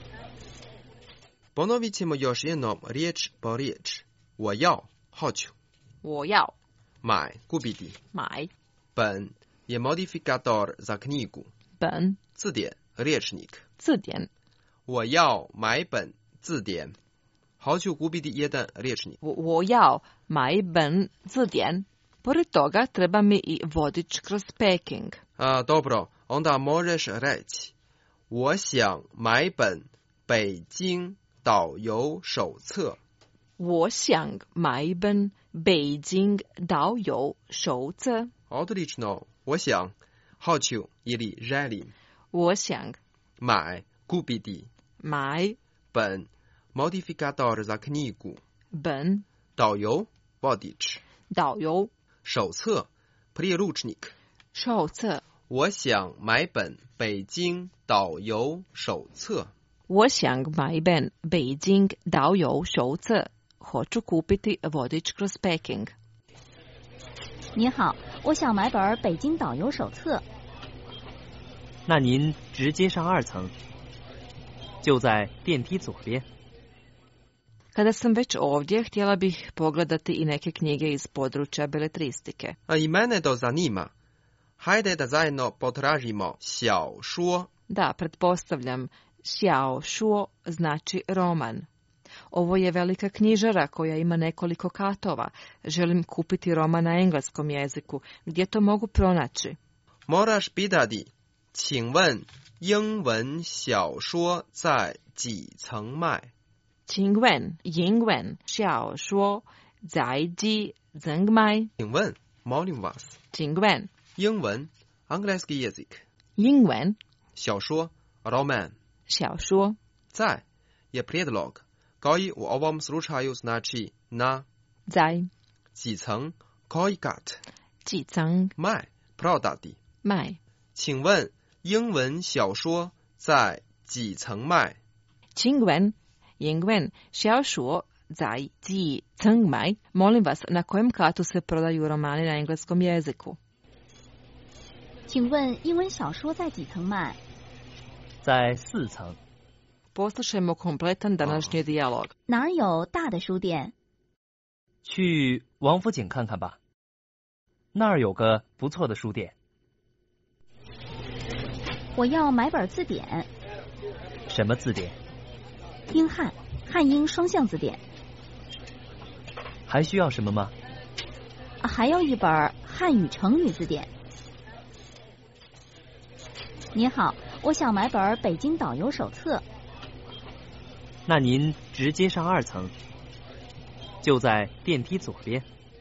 Ponovit ćemo još jednom riječ po riječ. 我要 hoću. 我要买 kupiti. 买本 je modifikator za knjigu. 本字典 rječnik. 字典。 我要买本字典。hoću kupiti jedan rječnik. 我要买本字典。Pored toga treba mi i vodič kroz Peking. A, dobro, onda možeš reći 我想买本北京导游手册。 我想买本北京导游手册。 Odlično, 我想 hoću ili želim. 我想买 kupiti. 买本 modifikator za knjigu. 本导游 vodič. 导游手册 priručnik. 手册。 我想买本北京导游手册。 我想买本北京导游手册。hoću kupiti vodič kroz Peking. 您好，我想买本北京导游手册。 那您直接上二层，就在电梯左边。 Kada sam već ovdje, htjela bih pogledati i neke knjige iz područja beletristike. A i mene to zanima. Hajde da zajedno potražimo 小说. Da, pretpostavljam, 小说znači roman. Ovo je velika knjižara koja ima nekoliko katova. Želim kupiti roman na engleskom jeziku. Gdje to mogu pronaći? Moraš pitati, 请问英文小说在几层卖? 请问英文小说在几层买？ 请问 molim vas。 请问英文 angielski jezik。 英文小说 roman。 小说在je prijedlog koji u ovom slučaju znači na。 在几层 koji kat。 几层卖 prodati。 卖。 请问英文小说在几层卖？ 请问英文小说在几层卖? Molim vas, na kojem katu se prodaju romani na engleskom jeziku? 请问英文小说在几层卖？ 在四层。 Poslušajmo kompletan današnji dijalog. 哪儿有大的书店？ 去王府井看看吧，那儿有个不错的书店。 我要买本字典。 什么字典？ 英汉，汉英双向字典。 还需要什么吗？ 还要一本汉语成语字典。您好，我想买本北京导游手册。 那您直接上二层，就在电梯左边。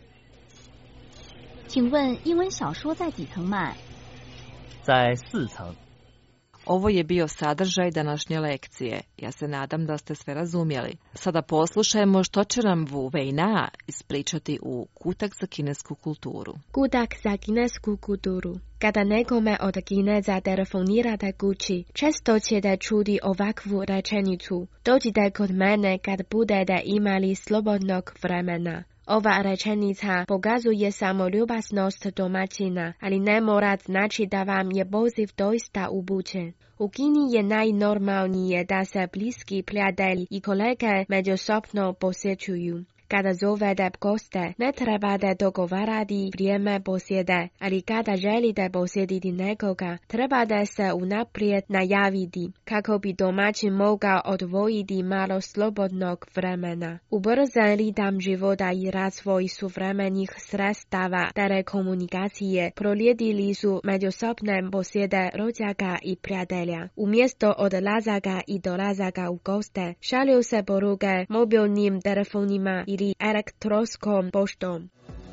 请问英文小说在几层卖？ 在四层。 Ovo je bio sadržaj današnje lekcije. Ja se nadam da ste sve razumjeli. Sada poslušajmo što će nam Wu Weina ispričati u Kutak za kinesku kulturu. Kutak za kinesku kulturu. Kada nekome od Kineza telefonirate kući, često ćete čuti ovakvu rečenicu. Dođite kod mene kad budete imali slobodnog vremena. Ova rečenica pokazuje samo ljubaznost domaćina, ali ne mora znači da vam je poziv doista upućen. U Kini je najnormalnije da se bliski prijatelji i kolege međusobno posjećuju. Kada zovete goste, ne trebate dogovarati vrijeme posjede, ali kada želite posjetiti nekoga, trebate se unaprijed najaviti, kako bi domaćin mogao odvojiti malo slobodnog vremena. Ubrzan ritam života i razvoj suvremenih sredstava telekomunikacije prolijedili su međusobne posjede rođaka i prijatelja. Umjesto odlazaka i dolazaka u goste, šalju se poruke mobilnim telefonima ili elektronskom poštom.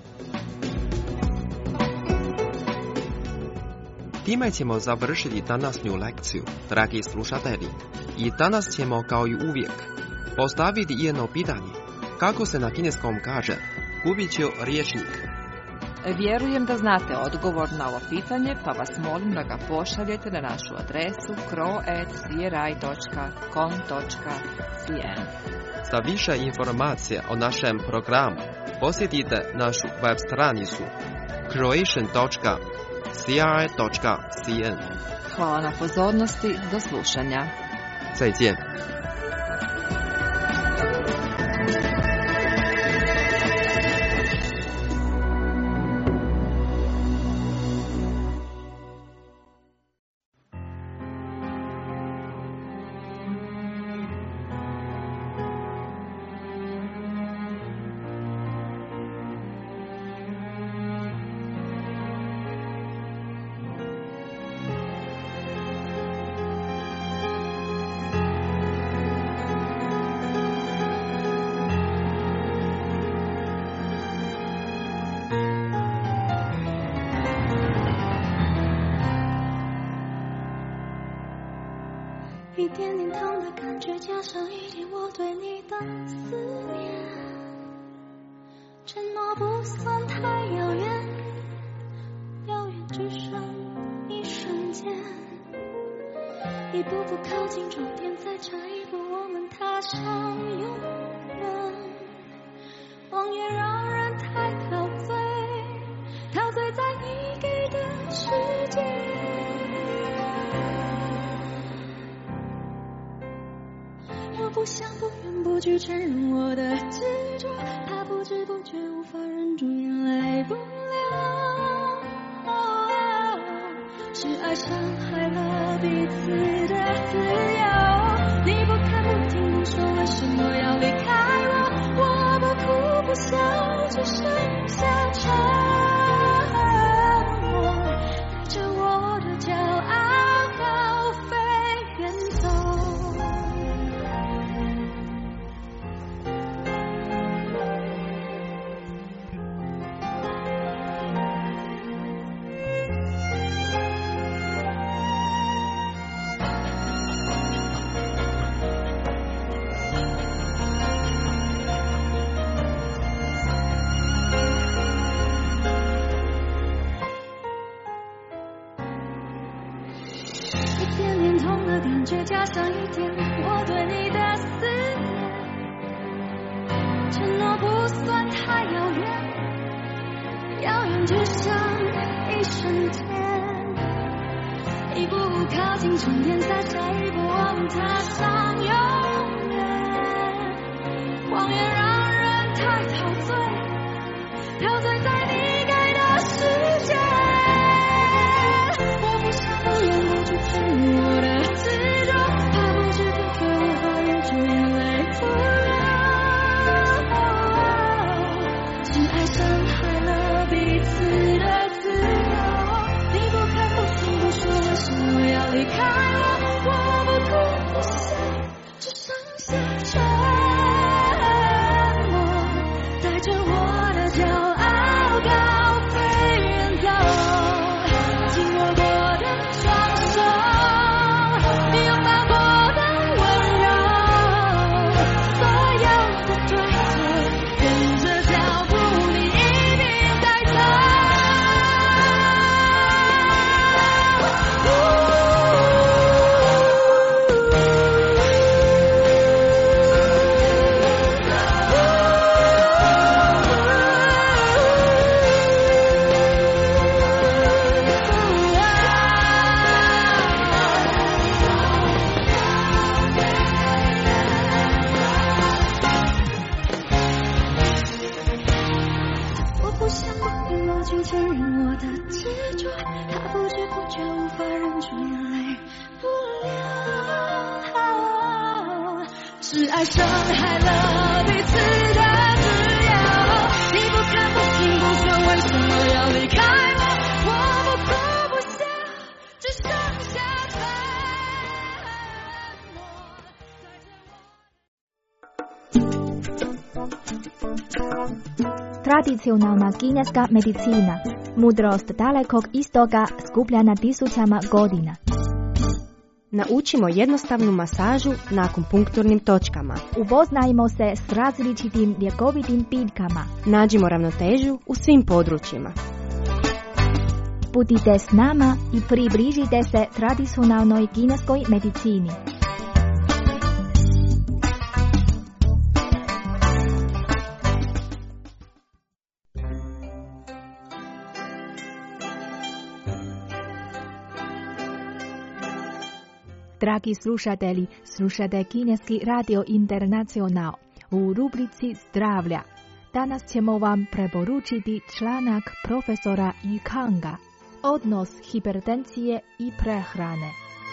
Time ćemo završiti današnju lekciju, dragi slušatelji. I danas ćemo, kao i uvijek, postaviti jedno pitanje. Kako se na kineskom kaže kupiću riječnik? Vjerujem da znate odgovor na ovo pitanje, pa vas molim da ga pošaljete na našu adresu kro at c r i dot com dot c n. Za više informacija o našem programu posjetite našu web stranicu croatian dot c r i dot c n. Hvala na pozornosti, do slušanja. 再见。 一点点糖的感觉，加上一点我对你的思念，承诺不算太遥远，遥远只剩一瞬间，一步步靠近终点，再差一步我们踏上永远。谎言让人太陶醉，陶醉在你给的世界。我不想不愿不拒承认我的执着，怕不知不觉无法忍住眼泪不了，哦，是爱伤害了彼此的自由。你不看不听不说，为什么要离开我？我不哭不笑，只剩下沉默，带着我的骄傲高飞远走。 的感觉加上一点我对你的思念，承诺不算太遥远，遥远只剩一瞬间，一步步靠近终点，洒下一步往踏上永远，谎言让人太陶醉，陶醉在你给的世界，我不想不愿不拒绝我的执着，怕不知不觉无法忍住眼泪不流，是爱伤害了彼此的自由，你不看不听不说为什么要离开我，我不哭不笑，只剩下沉默，带着我的骄傲高飞远走，紧握过的双手，拥抱过的温柔，所有的对错跟着脚步你一并带走。我不想不愿我去承认我的执着，怕不知不觉无法忍住眼泪不流，是爱伤害了彼此的自由，你不看不听不说为什么要离开我，我不哭不笑，只剩下沉 Tradicionalna kineska medicina, mudrost dalekog istoga skupljena tisućama godina. Naučimo jednostavnu masažu na akupunkturnim točkama. Upoznajmo se s različitim ljekovitim biljkama. Nađimo ravnotežu u svim područjima. Budite s nama i približite se tradicionalnoj kineskoj medicini. Dragi slušatelji, slušate Kineski radio Internacional u rubrici Zdravlja. Danas ćemo vam preporučiti članak profesora Yukanga, odnos hipertenzije i prehrane.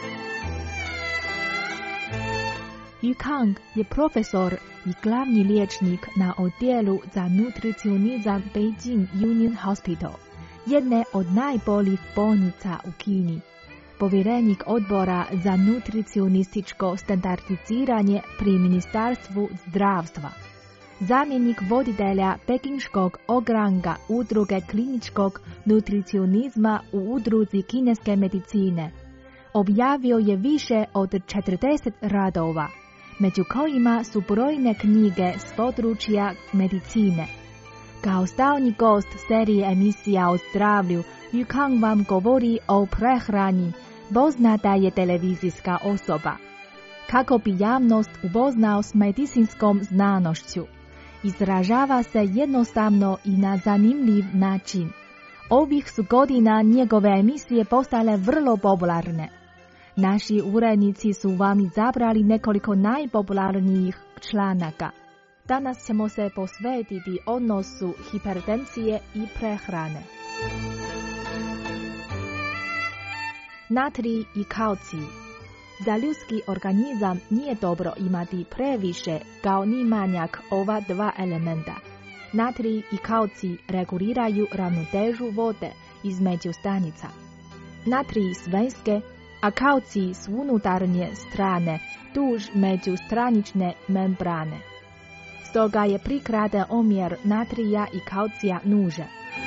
Yukang je profesor i glavni liječnik na odjelu za nutricionizam Beijing Union Hospital, jedne od najboljih bolnica u Kini. Povjerenik odbora za nutricionističko standardiziranje pri Ministarstvu zdravstva. Zamjenik voditelja pekinškog ogranga udruge kliničkog nutricionizma u udruzi kineske medicine. Objavio je više od četrdeset radova, među kojima su brojne knjige s područja medicine. Kao stalni gost serije emisija o zdravlju, Yukang vam govori o prehrani, poznata je televizijska osoba. Kako bi javnost upoznao s medicinskom znanošću, izražava se jednostavno i na zanimljiv način. Ovih su godina njegove emisije postale vrlo popularne. Naši urednici su vam izabrali nekoliko najpopularnijih članaka. Danas ćemo se posvetiti odnosu hipertenzije i prehrane. Natrij i kalcij. Za ljudski organizam nije dobro imati previše kao ni manjak ova dva elementa. Natrij i kalcij reguliraju ravnotežu vode između stanica. Natrij s vanjske, a kalcij s unutarnje strane duž međustranične membrane. Stoga je prikladan omjer natrija i kalcija nužan.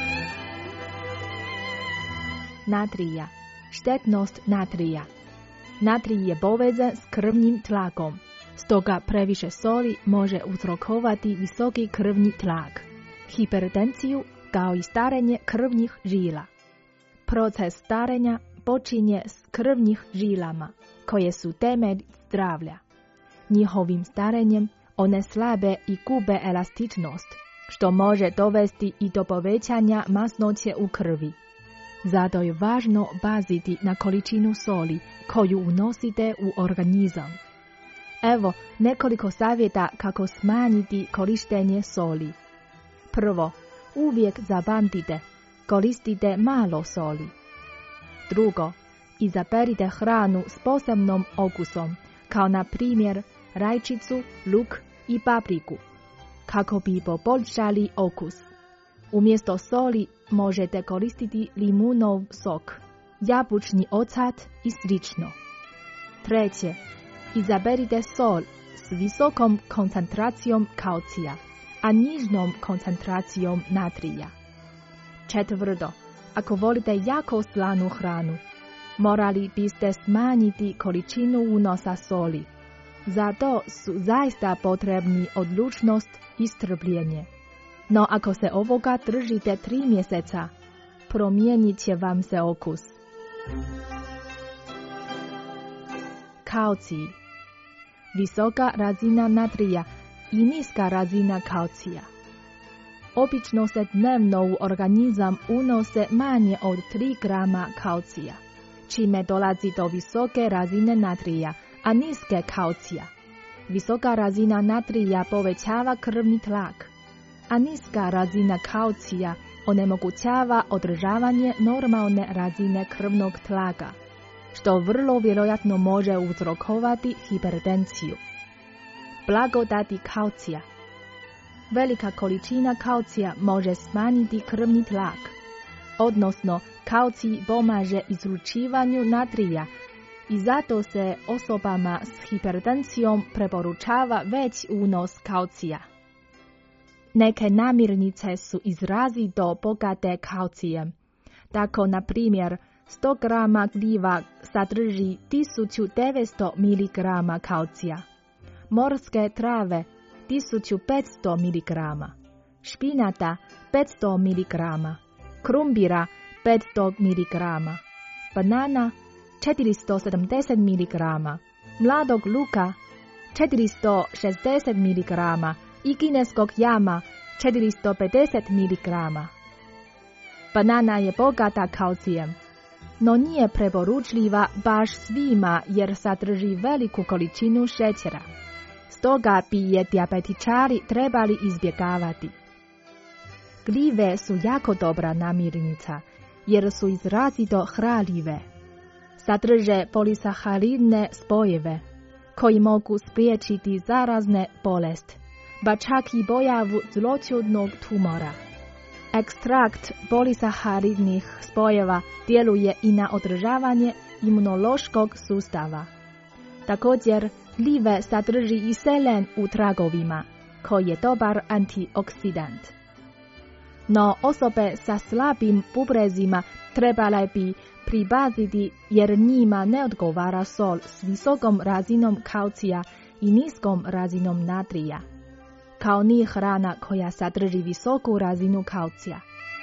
Natrija. Štetnost natrija. Natrij je povezan s krvnim tlakom, stoga previše soli može uzrokovati visoki krvni tlak, hipertenziju kao i starenje krvnih žila. Proces starenja počinje s krvnih žilama, koje su temelj zdravlja. Njihovim starenjem one slabe i gube elastičnost, što može dovesti i do povećanja masnoće u krvi. Zato je važno paziti na količinu soli koju unosite u organizam. Evo nekoliko savjeta kako smanjiti korištenje soli. Prvo, uvijek zapamtite, koristite malo soli. Drugo, izaberite hranu s posebnom okusom, kao na primjer rajčicu, luk i papriku, kako bi poboljšali okus. Umjesto soli možete koristiti limunov sok, jabučni ocat i slično. Treće, izaberite sol s visokom koncentracijom kalcija, a nižnom koncentracijom natrija. Četvrto, ako volite jako slanu hranu, morali biste smanjiti količinu unosa soli. Zato su zaista potrebni odlučnost i strpljenje. No ako se ovoga držite tri mjeseca, promijenit će vam se okus. Kalcij. Visoka razina natrija i niska razina kalcija. Obično se dnevno u organizam unose manje od tri grama kalcija, čime dolazi do visoke razine natrija, a niske kalcija. Visoka razina natrija povećava krvni tlak, a niska razina kalcija onemogućava održavanje normalne razine krvnog tlaka, što vrlo vjerojatno može uzrokovati hipertenciju. Blagodati kalcija. Velika količina kalcija može smanjiti krvni tlak, odnosno kalcij pomaže izlučivanju natrija i zato se osobama s hipertencijom preporučava veći unos kalcija. Neke namirnice su izrazito bogate kalcijem. Tako, na primjer, sto grama gljiva sadrži tisuću devetsto miligrama kalcija, morske trave tisuću petsto miligrama, špinata petsto miligrama, krumpira petsto miligrama, banana četiristo sedamdeset miligrama, mladog luka četiristo šezdeset miligrama i kineskog jama četiristo pedeset miligrama. Banana je bogata kalcijem, no nije preporučljiva baš svima jer sadrži veliku količinu šećera. Stoga bi je dijabetičari trebali izbjegavati. Gljive su jako dobra namirnica jer su izrazito hranljive. Sadrže polisaharidne spojeve koji mogu spriječiti zarazne bolesti, pa čak i pojavu zloćudnog tumora. Ekstrakt polisaharidnih spojeva djeluje i na održavanje imunološkog sustava. Također, gljive sadrži i selen u tragovima, koji je dobar antioksidant. No osobe sa slabim bubrezima trebale bi pripaziti jer njima ne odgovara sol s visokom razinom kalcija i niskom razinom natrija, kao ni hrana koja sadrži visoku razinu kalcija.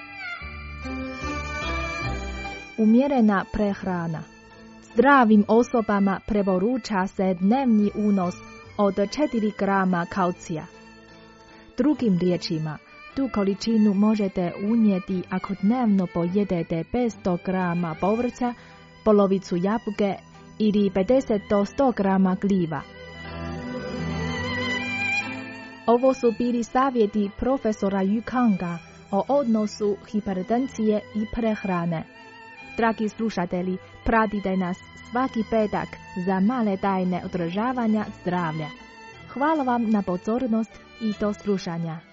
Umjerena prehrana. Zdravim osobama preporuča se dnevni unos od četiri grama kalcija. Drugim riječima, tu količinu možete unijeti ako dnevno pojedete petsto grama povrća, polovicu jabuke ili pedeset do sto grama gljiva. Ovo su bili savjeti profesora Yu Kanga o odnosu hipertencije i prehrane. Dragi slušatelji, pratite nas svaki petak za male tajne održavanja zdravlja. Hvala vam na pozornost i do slušanja.